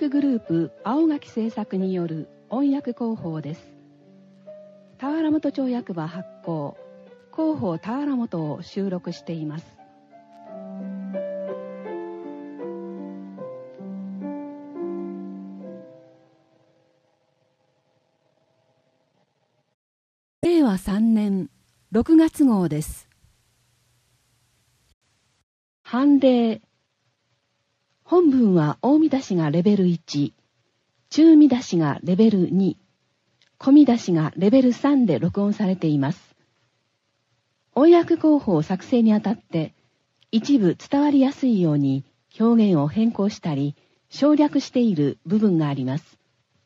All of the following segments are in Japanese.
訳グループ青垣製作による音訳広報です。田原本町役場発行広報田原本を収録しています。令和3年6月号です。判例。本文は大見出しがレベル1、中見出しがレベル2、小見出しがレベル3で録音されています。音訳広報作成にあたって一部伝わりやすいように表現を変更したり省略している部分があります。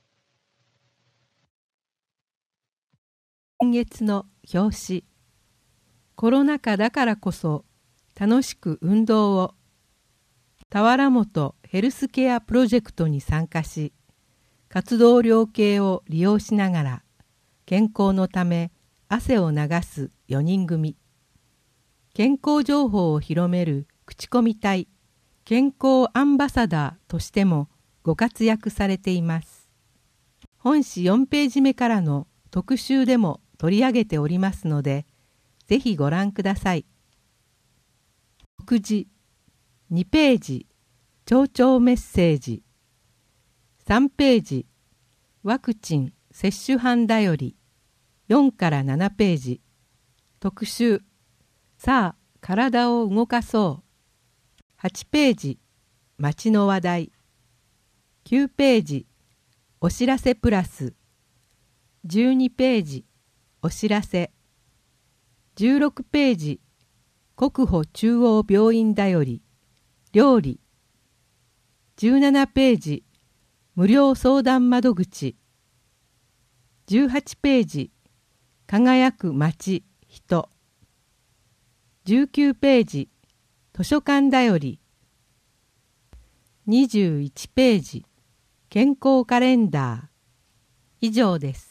今月の表紙。コロナ禍だからこそ楽しく運動を。田原本ヘルスケアプロジェクトに参加し、活動量計を利用しながら健康のため汗を流す4人組。健康情報を広める口コミ隊、健康アンバサダーとしてもご活躍されています。本誌4ページ目からの特集でも取り上げておりますので、ぜひご覧ください。目次2ページ、町長メッセージ。3ページ、ワクチン接種班だより。4から7ページ、特集、さあ体を動かそう。8ページ、街の話題。9ページ、お知らせプラス。12ページ、お知らせ。16ページ、国保中央病院だより。料理。17ページ、無料相談窓口。18ページ、輝く街、人。19ページ、図書館だより。21ページ、健康カレンダー。以上です。